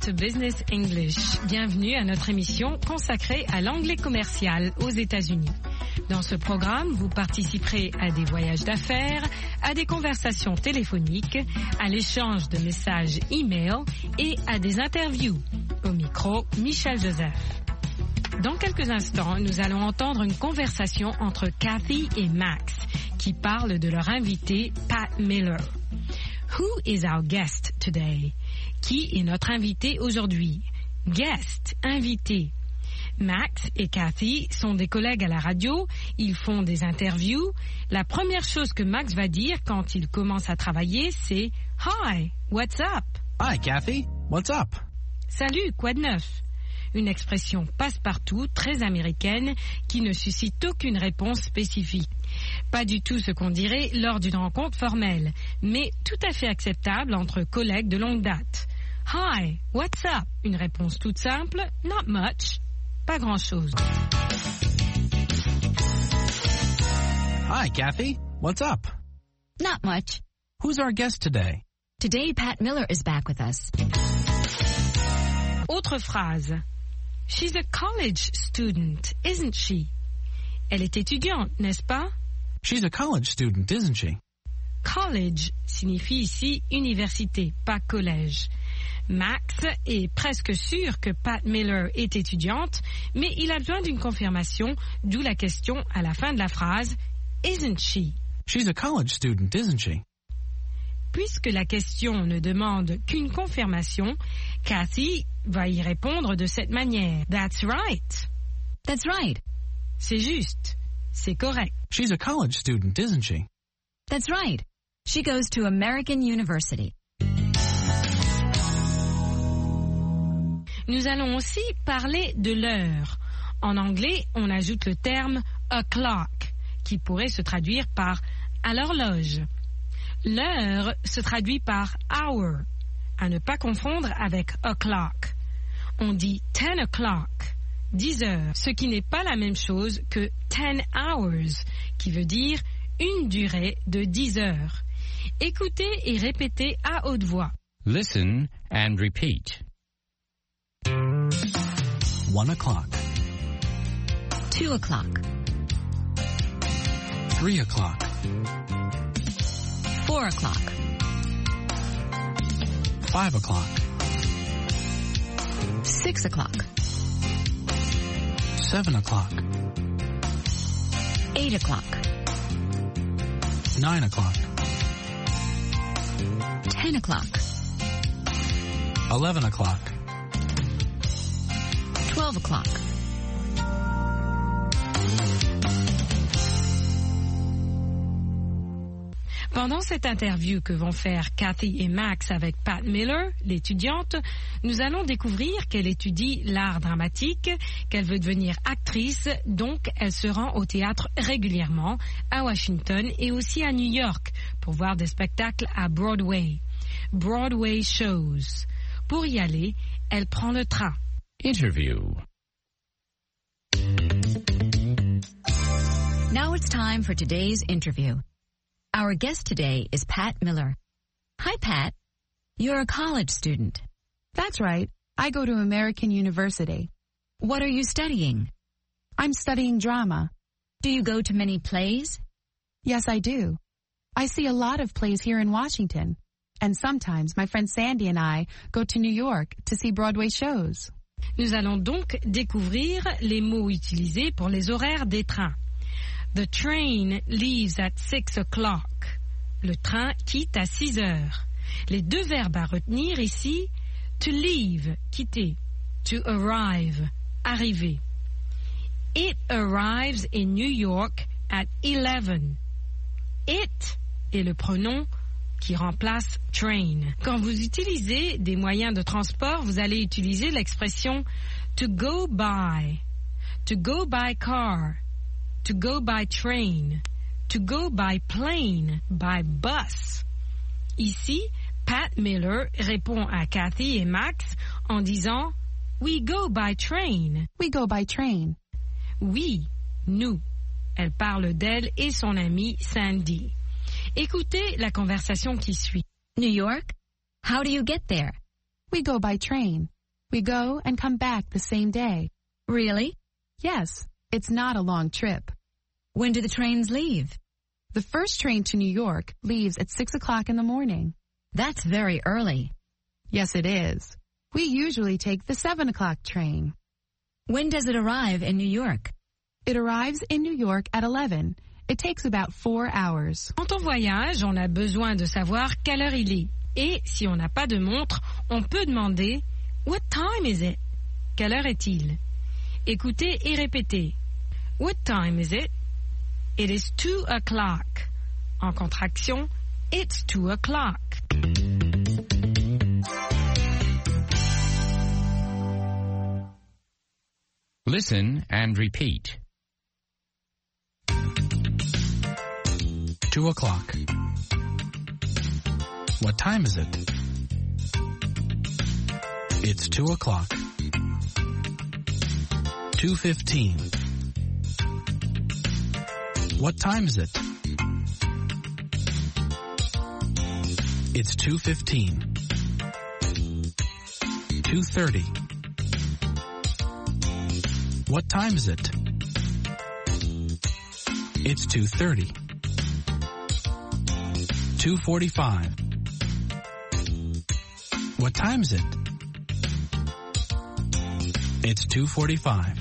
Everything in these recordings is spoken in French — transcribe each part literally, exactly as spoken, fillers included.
to Business English. Bienvenue à notre émission consacrée à l'anglais commercial aux États-Unis. Dans ce programme, vous participerez à des voyages d'affaires, à des conversations téléphoniques, à l'échange de messages e-mail et à des interviews. Au micro, Michel Joseph. Dans quelques instants, nous allons entendre une conversation entre Kathy et Max qui parlent de leur invité, Pat Miller. Who is our guest today? Qui est notre invité aujourd'hui? Guest, invité. Max et Kathy sont des collègues à la radio, ils font des interviews. La première chose que Max va dire quand il commence à travailler, c'est « Hi, what's up? » Hi, Kathy, what's up? Salut, quoi de neuf? Une expression passe-partout, très américaine, qui ne suscite aucune réponse spécifique. Pas du tout ce qu'on dirait lors d'une rencontre formelle, mais tout à fait acceptable entre collègues de longue date. Hi, what's up? Une réponse toute simple, not much, pas grand-chose. Hi, Kathy, what's up? Not much. Who's our guest today? Today, Pat Miller is back with us. Autre phrase. She's a college student, isn't she? Elle est étudiante, n'est-ce pas? She's a college student, isn't she? College signifie ici université, pas collège. Max est presque sûr que Pat Miller est étudiante, mais il a besoin d'une confirmation, d'où la question à la fin de la phrase « Isn't she ?» She's a college student, isn't she? Puisque la question ne demande qu'une confirmation, Kathy va y répondre de cette manière. That's right. That's right. C'est juste. C'est correct. She's a college student, isn't she? That's right. She goes to American University. Nous allons aussi parler de l'heure. En anglais, on ajoute le terme o'clock, qui pourrait se traduire par à l'horloge. L'heure se traduit par hour, à ne pas confondre avec o'clock. On dit ten o'clock, dix heures, ce qui n'est pas la même chose que ten hours, qui veut dire une durée de dix heures. Écoutez et répétez à haute voix. Listen and repeat. One o'clock. Two o'clock. Three o'clock. Four o'clock. Five o'clock. Six o'clock. Seven o'clock. Eight o'clock. Nine o'clock. Ten o'clock. Eleven o'clock. Twelve o'clock. Pendant cette interview que vont faire Kathy et Max avec Pat Miller, l'étudiante, nous allons découvrir qu'elle étudie l'art dramatique, qu'elle veut devenir actrice, donc elle se rend au théâtre régulièrement, à Washington et aussi à New York, pour voir des spectacles à Broadway. Broadway shows. Pour y aller, elle prend le train. Interview. Now it's time for today's interview. Our guest today is Pat Miller. Hi, Pat. You're a college student. That's right. I go to American University. What are you studying? I'm studying drama. Do you go to many plays? Yes, I do. I see a lot of plays here in Washington. And sometimes my friend Sandy and I go to New York to see Broadway shows. Nous allons donc découvrir les mots utilisés pour les horaires des trains. The train leaves at six o'clock. Le train quitte à six heures. Les deux verbes à retenir ici, to leave, quitter, to arrive, arriver. It arrives in New York at eleven. It est le pronom qui remplace train. Quand vous utilisez des moyens de transport, vous allez utiliser l'expression to go by, to go by car, to go by train, to go by plane, by bus. Ici, Pat Miller répond à Kathy et Max en disant « We go by train ». We go by train. Oui, nous. Elle parle d'elle et son amie Sandy. Écoutez la conversation qui suit. New York? How do you get there? We go by train. We go and come back the same day. Really? Yes, it's not a long trip. When do the trains leave? The first train to New York leaves at six o'clock in the morning. That's very early. Yes, it is. We usually take the seven o'clock train. When does it arrive in New York? It arrives in New York at eleven. It takes about four hours. Quand on voyage, on a besoin de savoir quelle heure il est. Et si on n'a pas de montre, on peut demander « What time is it ?» Quelle heure est-il? Écoutez et répétez. What time is it? It is two o'clock. En contraction, it's two o'clock. Listen and repeat. Two o'clock. What time is it? It's two o'clock. Two fifteen. What time is it? It's two fifteen. Two thirty. What time is it? It's two thirty. Two forty-five. What time is it? It's two forty-five.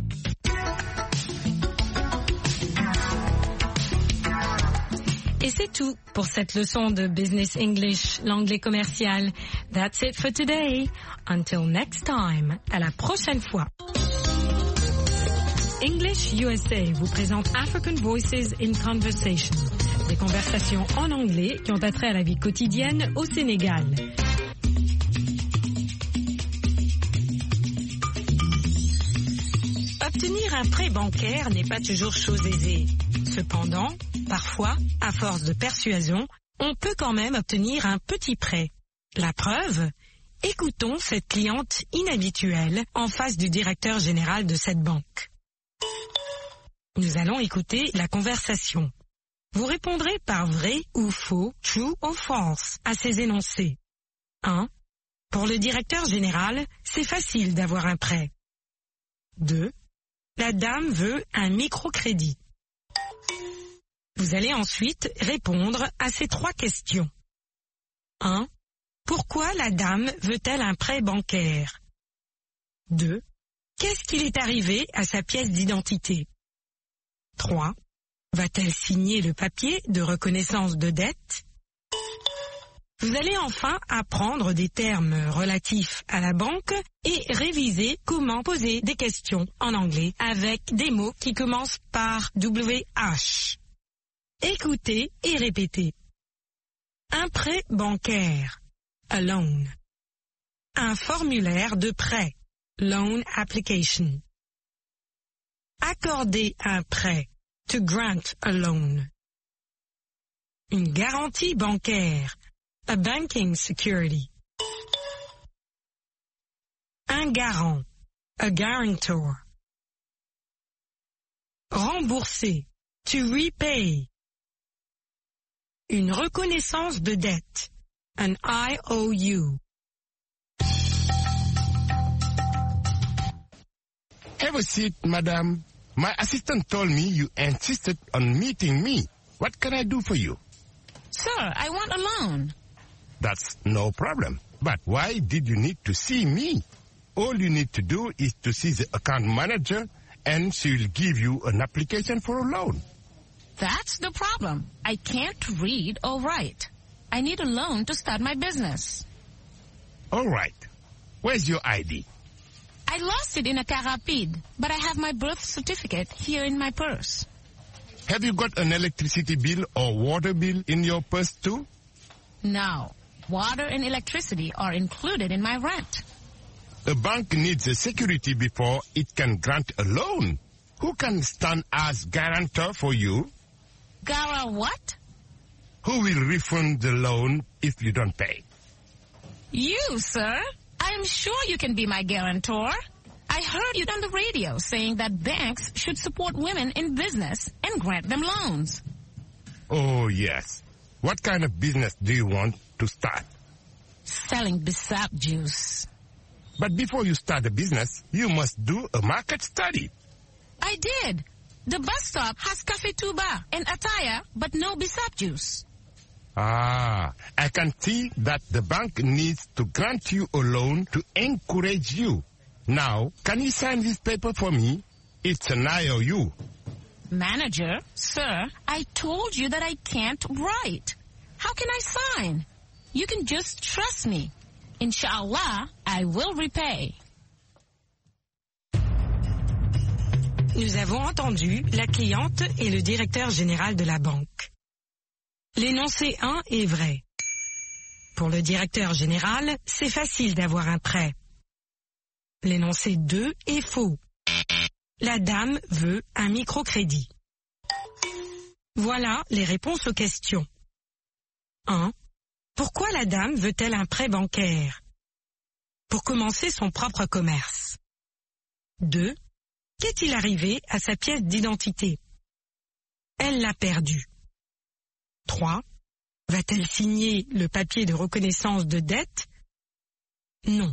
Et c'est tout pour cette leçon de Business English, l'anglais commercial. That's it for today. Until next time. À la prochaine fois. English U S A vous présente African Voices in Conversation. Des conversations en anglais qui ont attrait à la vie quotidienne au Sénégal. Obtenir un prêt bancaire n'est pas toujours chose aisée. Cependant, parfois, à force de persuasion, on peut quand même obtenir un petit prêt. La preuve? Écoutons cette cliente inhabituelle en face du directeur général de cette banque. Nous allons écouter la conversation. Vous répondrez par vrai ou faux, true or false, à ces énoncés. un. Pour le directeur général, c'est facile d'avoir un prêt. deux. La dame veut un microcrédit. Vous allez ensuite répondre à ces trois questions. un. Pourquoi la dame veut-elle un prêt bancaire? deux. Qu'est-ce qu'il est arrivé à sa pièce d'identité? trois. Va-t-elle signer le papier de reconnaissance de dette? Vous allez enfin apprendre des termes relatifs à la banque et réviser comment poser des questions en anglais avec des mots qui commencent par W H. Écoutez et répétez. Un prêt bancaire, a loan. Un formulaire de prêt, loan application. Accorder un prêt, to grant a loan. Une garantie bancaire, a banking security. Un garant, a guarantor. Rembourser, to repay. Une reconnaissance de dette, an I O U. Have a seat, madam. My assistant told me you insisted on meeting me. What can I do for you? Sir, I want a loan. That's no problem. But why did you need to see me? All you need to do is to see the account manager and she will give you an application for a loan. That's the problem. I can't read or write. I need a loan to start my business. All right. Where's your I D? I lost it in a car rapide, but I have my birth certificate here in my purse. Have you got an electricity bill or water bill in your purse too? No. Water and electricity are included in my rent. A bank needs a security before it can grant a loan. Who can stand as guarantor for you? Gara what? Who will refund the loan if you don't pay? You, sir. I am sure you can be my guarantor. I heard you on the radio saying that banks should support women in business and grant them loans. Oh, yes. What kind of business do you want to start? Selling Bissap juice. But before you start a business, you must do a market study. I did. The bus stop has Cafe Tuba and Ataya, but no Bissap juice. Ah, I can see that the bank needs to grant you a loan to encourage you. Now, can you sign this paper for me? It's an I O U. Manager, sir, I told you that I can't write. How can I sign? You can just trust me. Inshallah, I will repay. Nous avons entendu la cliente et le directeur général de la banque. L'énoncé un est vrai. Pour le directeur général, c'est facile d'avoir un prêt. L'énoncé deux est faux. La dame veut un microcrédit. Voilà les réponses aux questions. un. Pourquoi la dame veut-elle un prêt bancaire? Pour commencer son propre commerce. deux. Qu'est-il arrivé à sa pièce d'identité? Elle l'a perdue. trois. Va-t-elle signer le papier de reconnaissance de dette? Non.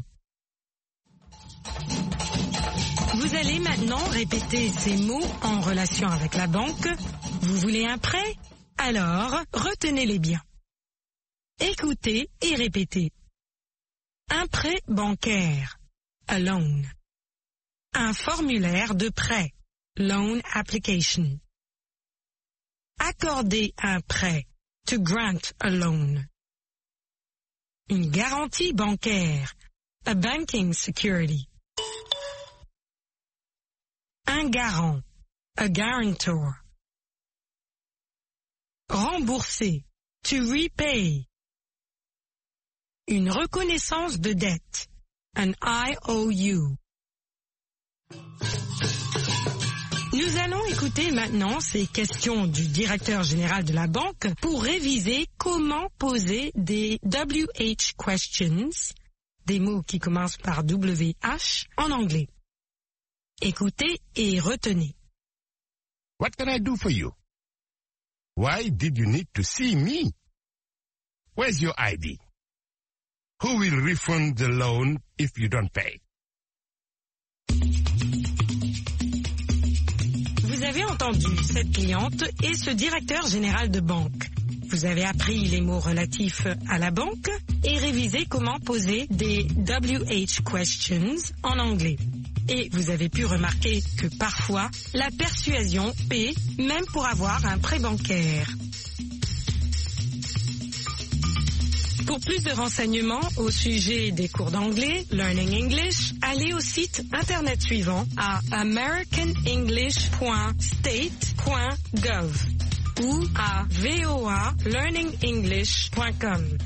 Vous allez maintenant répéter ces mots en relation avec la banque. Vous voulez un prêt? Alors, retenez-les bien. Écoutez et répétez. Un prêt bancaire, a loan. Un formulaire de prêt, loan application. Accorder un prêt, to grant a loan. Une garantie bancaire, a banking security. Un garant, a guarantor. Rembourser, to repay. Une reconnaissance de dette, an I O U. Nous allons écouter maintenant ces questions du directeur général de la banque pour réviser comment poser des W H questions, des mots qui commencent par W H, en anglais. Écoutez et retenez. What can I do for you? Why did you need to see me? Where's your I D? Who will refund the loan if you don't pay? Vous avez entendu cette cliente et ce directeur général de banque. Vous avez appris les mots relatifs à la banque et révisé comment poser des W H questions en anglais. Et vous avez pu remarquer que parfois, la persuasion paie même pour avoir un prêt bancaire. Pour plus de renseignements au sujet des cours d'anglais, Learning English, allez au site internet suivant à american english point state point gov ou à voa learning english point com.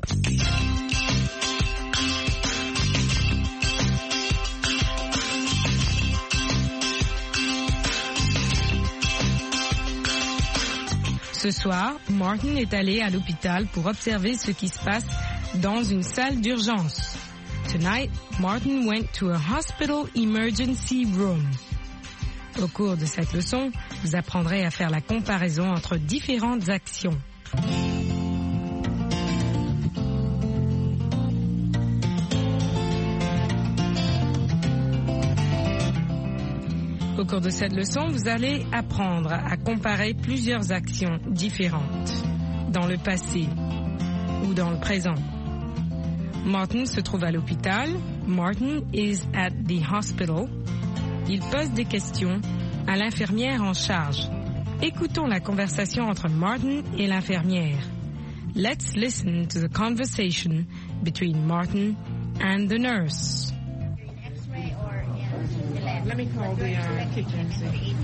Ce soir, Martin est allé à l'hôpital pour observer ce qui se passe dans une salle d'urgence. Tonight, Martin went to a hospital emergency room. Au cours de cette leçon, vous apprendrez à faire la comparaison entre différentes actions. Au cours de cette leçon, vous allez apprendre à comparer plusieurs actions différentes, dans le passé ou dans le présent. Martin se trouve à l'hôpital. Martin is at the hospital. Il pose des questions à l'infirmière en charge. Écoutons la conversation entre Martin et l'infirmière. Let's listen to the conversation between Martin and the nurse. Let me call the uh, kitchen and see.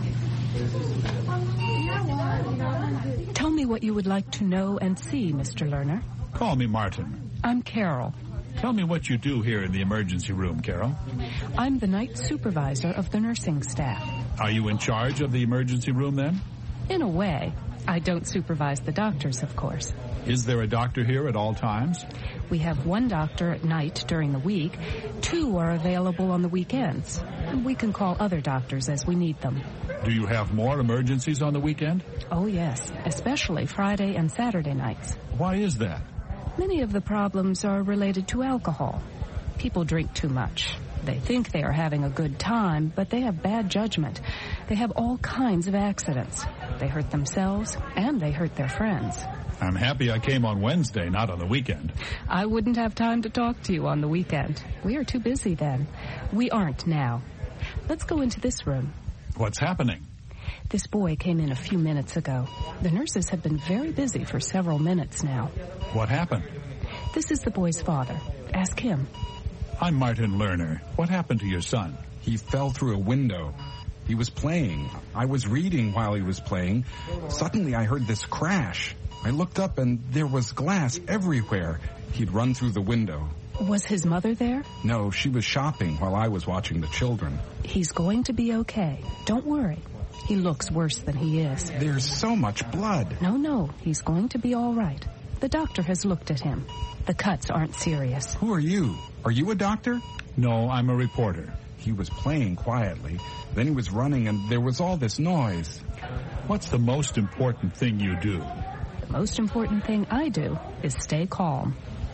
Tell me what you would like to know and see, Mister Lerner. Call me Martin. I'm Carol. Tell me what you do here in the emergency room, Carol. I'm the night supervisor of the nursing staff. Are you in charge of the emergency room then? In a way. I don't supervise the doctors, of course. Is there a doctor here at all times? We have one doctor at night during the week. Two are available on the weekends. We can call other doctors as we need them. Do you have more emergencies on the weekend? Oh, yes, especially Friday and Saturday nights. Why is that? Many of the problems are related to alcohol. People drink too much. They think they are having a good time, but they have bad judgment. They have all kinds of accidents. They hurt themselves, and they hurt their friends. I'm happy I came on Wednesday, not on the weekend. I wouldn't have time to talk to you on the weekend. We are too busy then. We aren't now. Let's go into this room. What's happening? This boy came in a few minutes ago. The nurses have been very busy for several minutes now. What happened? This is the boy's father. Ask him. I'm Martin Lerner. What happened to your son? He fell through a window. He was playing. I was reading while he was playing. Suddenly I heard this crash. I looked up and there was glass everywhere. He'd run through the window. Was his mother there? No, she was shopping while I was watching the children. He's going to be okay. Don't worry. He looks worse than he is. There's so much blood. No, no. He's going to be all right. The doctor has looked at him. The cuts aren't serious. Who are you? Are you a doctor? No, I'm a reporter. He was playing quietly. Then he was running and there was all this noise. What's the most important thing you do? The most important thing I do is stay calm.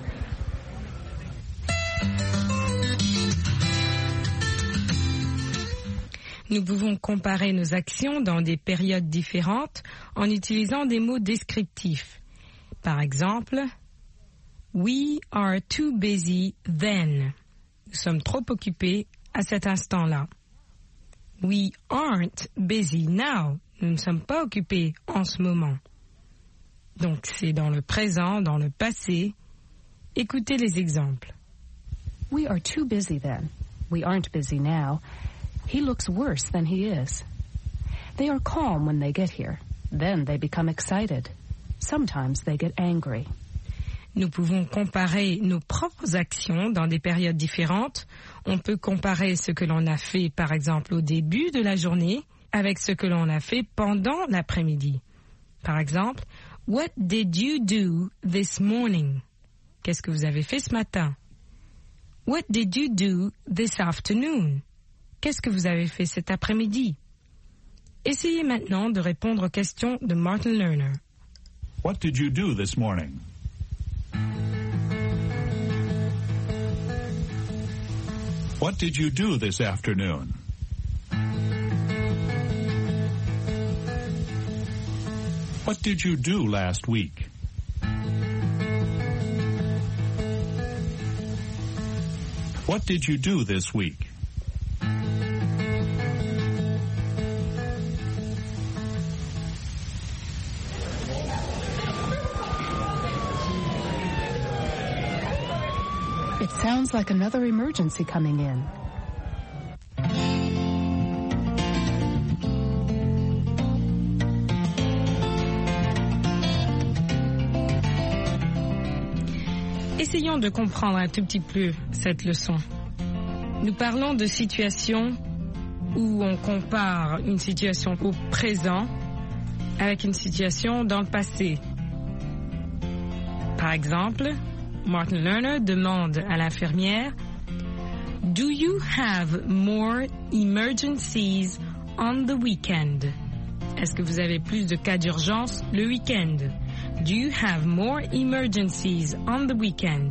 Nous pouvons comparer nos actions dans des périodes différentes en utilisant des mots descriptifs. Par exemple, we are too busy then. Nous sommes trop occupés à cet instant-là. We aren't busy now. Nous ne sommes pas occupés en ce moment. Donc c'est dans le présent, dans le passé. Écoutez les exemples. We are too busy then. We aren't busy now. He looks worse than he is. They are calm when they get here. Then they become excited. Sometimes they get angry. Nous pouvons comparer nos propres actions dans des périodes différentes. On peut comparer ce que l'on a fait, par exemple, au début de la journée avec ce que l'on a fait pendant l'après-midi. Par exemple, what did you do this morning? Qu'est-ce que vous avez fait ce matin? What did you do this afternoon? Qu'est-ce que vous avez fait cet après-midi? Essayez maintenant de répondre aux questions de Martin Lerner. What did you do this morning? What did you do this afternoon? What did you do last week? What did you do this week? It sounds like another emergency coming in. Essayons de comprendre un tout petit peu cette leçon. Nous parlons de situations où on compare une situation au présent avec une situation dans le passé. Par exemple, Martin Lerner demande à l'infirmière « Do you have more emergencies on the weekend? » Est-ce que vous avez plus de cas d'urgence le week-end? Do you have more emergencies on the weekend?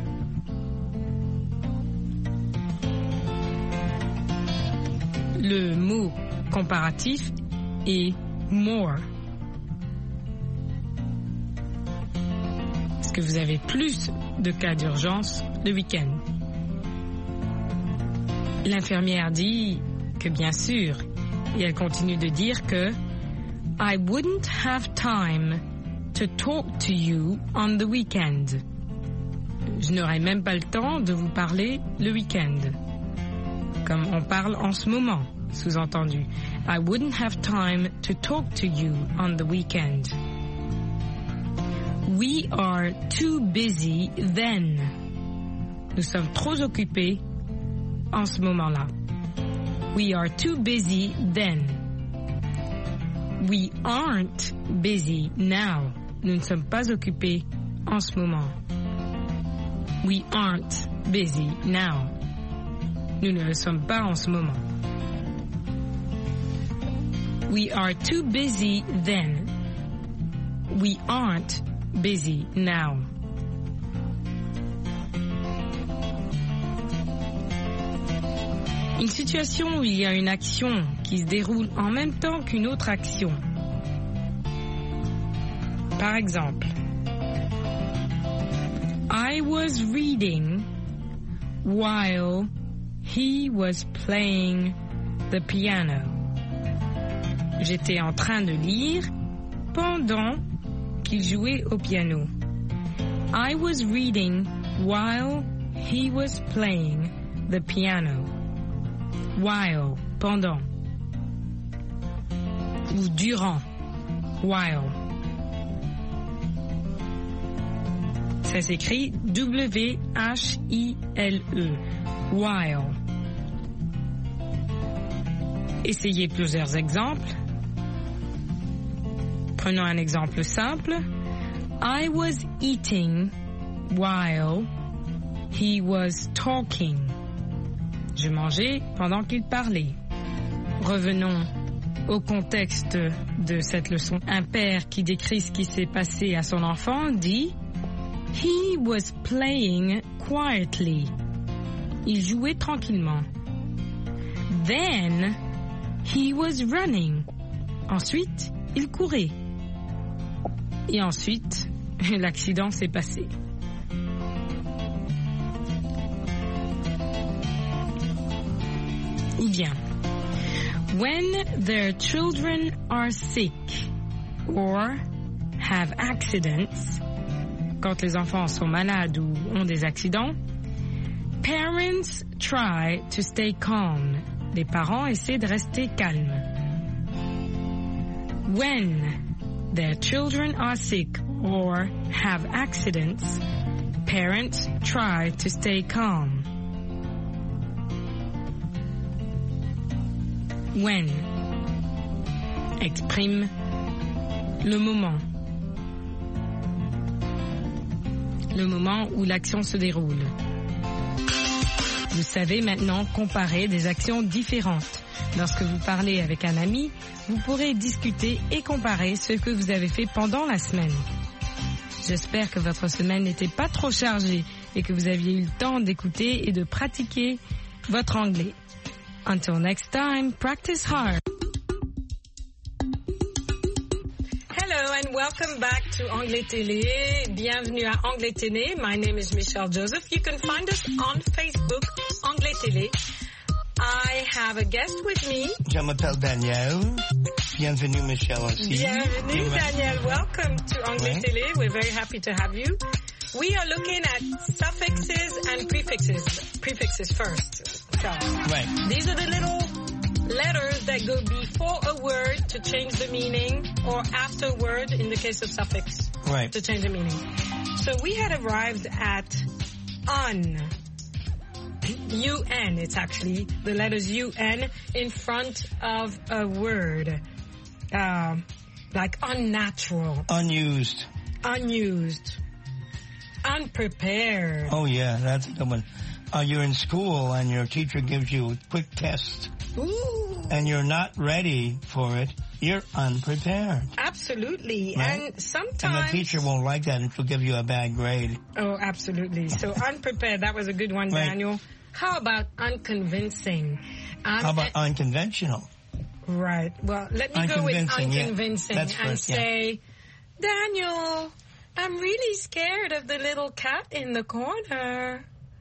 Le mot comparatif est more. Est-ce que vous avez plus de cas d'urgence le week-end? L'infirmière dit que bien sûr, et elle continue de dire que I wouldn't have time to talk to you on the weekend. Je n'aurai même pas le temps de vous parler le week-end. Comme on parle en ce moment, sous-entendu. I wouldn't have time to talk to you on the weekend. We are too busy then. Nous sommes trop occupés en ce moment-là. We are too busy then. We aren't busy now. Nous ne sommes pas occupés en ce moment. We aren't busy now. Nous ne le sommes pas en ce moment. We are too busy then. We aren't busy now. Une situation où il y a une action qui se déroule en même temps qu'une autre action. Par exemple, I was reading while he was playing the piano. J'étais en train de lire pendant qu'il jouait au piano. I was reading while he was playing the piano. While, pendant. Ou durant. While. Ça s'écrit W H I L E. While. Essayez plusieurs exemples. Prenons un exemple simple. I was eating while he was talking. Je mangeais pendant qu'il parlait. Revenons au contexte de cette leçon. Un père qui décrit ce qui s'est passé à son enfant dit He was playing quietly. Il jouait tranquillement. Then he was running. Ensuite, il courait. Et ensuite, l'accident s'est passé. Ou bien, when their children are sick or have accidents, quand les enfants sont malades ou ont des accidents, parents try to stay calm. Les parents essaient de rester calmes. When their children are sick or have accidents, parents try to stay calm. When exprime le moment. Le moment où l'action se déroule. Vous savez maintenant comparer des actions différentes. Lorsque vous parlez avec un ami, vous pourrez discuter et comparer ce que vous avez fait pendant la semaine. J'espère que votre semaine n'était pas trop chargée et que vous aviez eu le temps d'écouter et de pratiquer votre anglais. Until next time, practice hard. Hello and welcome back to Anglais Télé. Bienvenue à Anglais Télé. My name is Michelle Joseph. You can find us on Facebook, Anglais Télé. I have a guest with me. Je m'appelle Daniel. Bienvenue, Michelle aussi. Bienvenue, Daniel. Welcome to Anglais Ouais. Télé. We're very happy to have you. We are looking at suffixes and prefixes. Prefixes first. So, Right. these are the little letters that go before a word to change the meaning, or after a word in the case of suffix Right. to change the meaning. So we had arrived at un. U N, it's actually the letters U N in front of a word. Um, like unnatural, Unused. unused, unprepared. Oh, yeah, that's a good one. Uh, you're in school and your teacher gives you a quick test. Ooh. And you're not ready for it. You're unprepared. Absolutely. Right? And sometimes... And the teacher won't like that and she'll give you a bad grade. Oh, absolutely. So unprepared, that was a good one, Right. Daniel. How about unconvincing? Um, How about unconventional? Right. Well, let me go with Unconvincing, yeah. unconvincing That's and first, yeah. say, Daniel, I'm really scared of the little cat in the corner.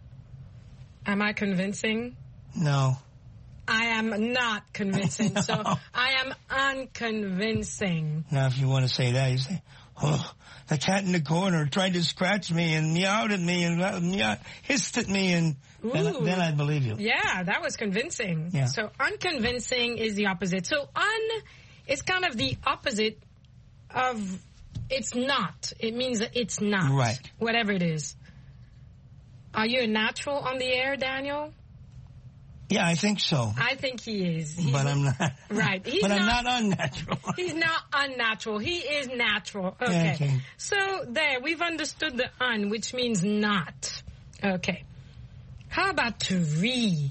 Am I convincing? No. I am not convincing. So I am unconvincing. Now, if you want to say that, you say, oh, the cat in the corner tried to scratch me and meowed at me and uh, meow, hissed at me, and then, Ooh. then I'd believe you. Yeah, that was convincing. Yeah. So unconvincing is the opposite. So un is kind of the opposite of it's not. It means that it's not. Right. Whatever it is. Are you a natural on the air, Daniel? Yeah, I think so. I think he is. He's But I'm not. Right. He's but I'm not- not unnatural. He's not unnatural. He is natural. Okay. Okay. So there, we've understood the un, which means not. Okay. How about to re?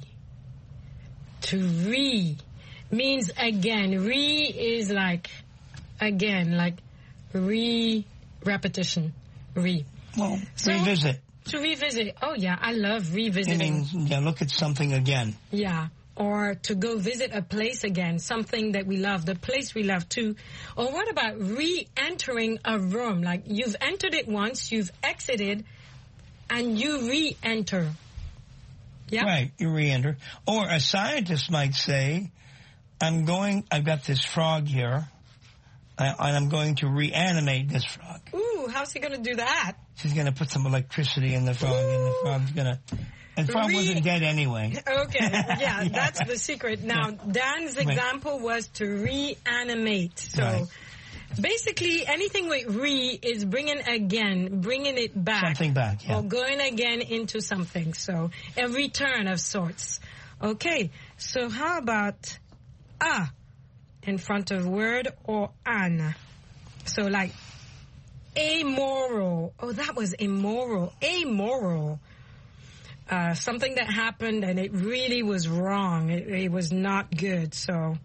To re means again. Re is like again, like re repetition. Re. Well, So- revisit. To revisit. Oh yeah, I love It revisiting. means, yeah, look at something again. Yeah. or to go visit a place again, something that we love, the place we love too. Or what about re-entering a room? Like you've entered it once, you've exited, and you re-enter. Yeah. Right, you re-enter. Or a scientist might say, I'm going, I've got this frog here, uh, and I'm going to reanimate this frog. Ooh, how's he going to do that? She's going to put some electricity in the frog, Ooh. and the frog's going to... And the frog Re- wasn't dead anyway. Okay, yeah, yeah, that's the secret. Now, Dan's example was to reanimate. So, right. basically, anything with re is bringing again, bringing it back. Something back, yeah. Or going again into something. So, a return of sorts. Okay, so how about a in front of word or an? So, like, amoral. Oh, that was immoral. Amoral. Uh, something that happened and it really was wrong. It, it was not good. So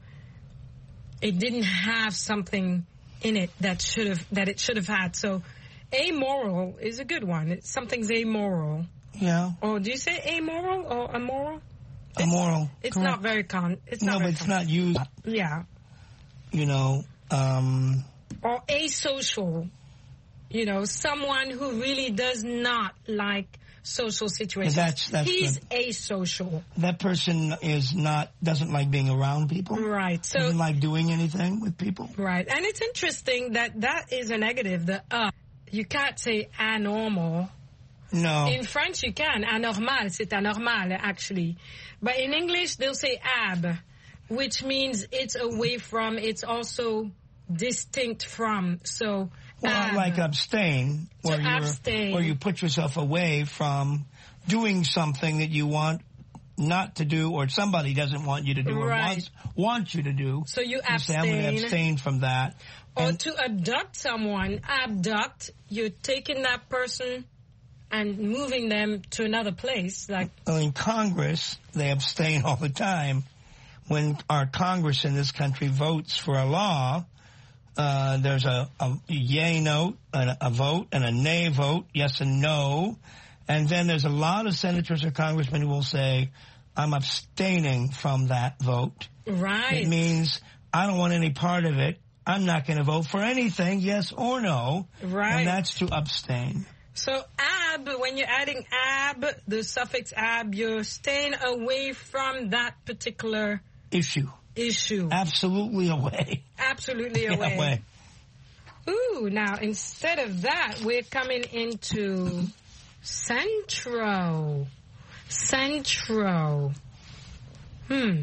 it didn't have something in it that should have that it should have had. So amoral is a good one. It's, something's amoral. Yeah. Or do you say amoral or immoral? Immoral. It's, it's correct. not very con. It's no, not but very it's con- not used. Yeah. You know. Um, or asocial. You know, someone who really does not like social situations. That's, that's He's good. asocial. That person is not, doesn't like being around people. Right. So doesn't like doing anything with people. Right. And it's interesting that that is a negative. The uh, you can't say anormal. No. In French you can. Anormal, c'est anormal, actually. But in English they'll say ab, which means it's away from, it's also distinct from. So Well, ab. like abstain, where to you abstain. where you put yourself away from doing something that you want not to do, or somebody doesn't want you to do, or right. wants want you to do. So you, you abstain. Say, I'm going to abstain from that. Or and to abduct someone, abduct, you're taking that person and moving them to another place. Like in Congress, they abstain all the time. When our Congress in this country votes for a law, Uh, there's a, a yay note, a, a vote, and a nay vote, yes and no. And then there's a lot of senators or congressmen who will say, I'm abstaining from that vote. Right. It means I don't want any part of it. I'm not going to vote for anything, yes or no. Right. And that's to abstain. So ab, when you're adding ab, the suffix ab, you're staying away from that particular issue. Issue. Absolutely away. Absolutely away. away. Ooh, now instead of that, we're coming into centro. Centro. Hmm.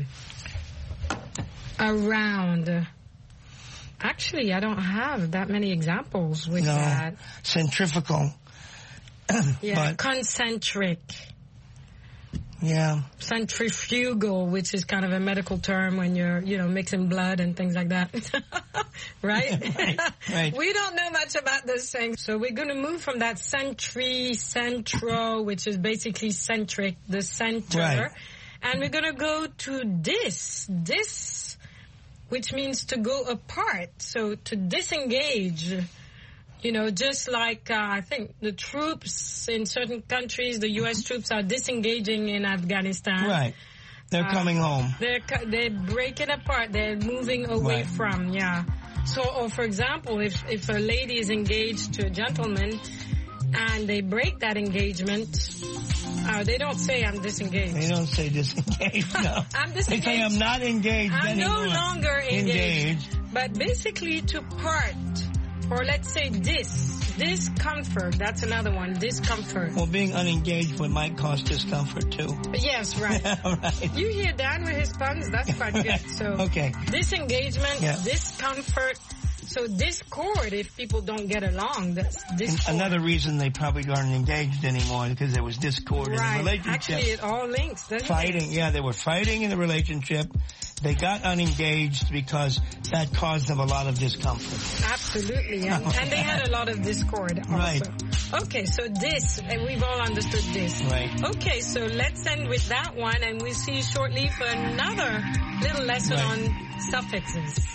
Around. Actually, I don't have that many examples with no. that. Centrifugal. Yeah, but, concentric. Yeah. Centrifugal, which is kind of a medical term when you're, you know, mixing blood and things like that. right? right? Right. We don't know much about those things. So we're going to move from that centri, centro, which is basically centric, the center. Right. And we're going to go to dis, dis, which means to go apart. So to disengage. You know, just like uh, I think the troops in certain countries, the U S troops are disengaging in Afghanistan. Right. They're uh, coming home. They're they're breaking apart. They're moving away right. from, yeah. So, or for example, if, if a lady is engaged to a gentleman and they break that engagement, uh, they don't say I'm disengaged. They don't say disengaged, no. I'm disengaged. They say I'm not engaged I'm anymore. no longer engaged. engaged. But basically to part. Or let's say dis, discomfort. That's another one, discomfort. Well, being unengaged would might cause discomfort too. Yes, right. right. You hear Dan with his puns? That's quite good. So okay. Disengagement, yeah. discomfort. So discord if people don't get along. That's discord. Another reason they probably aren't engaged anymore because there was discord right. in the relationship. Actually, it all links, doesn't Fighting, it? yeah, they were fighting in the relationship. They got unengaged because that caused them a lot of discomfort. Absolutely, and, and they had a lot of discord also. Right. Okay, so this, and we've all understood this. Right. Okay, so let's end with that one, and we'll see you shortly for another little lesson right. on suffixes.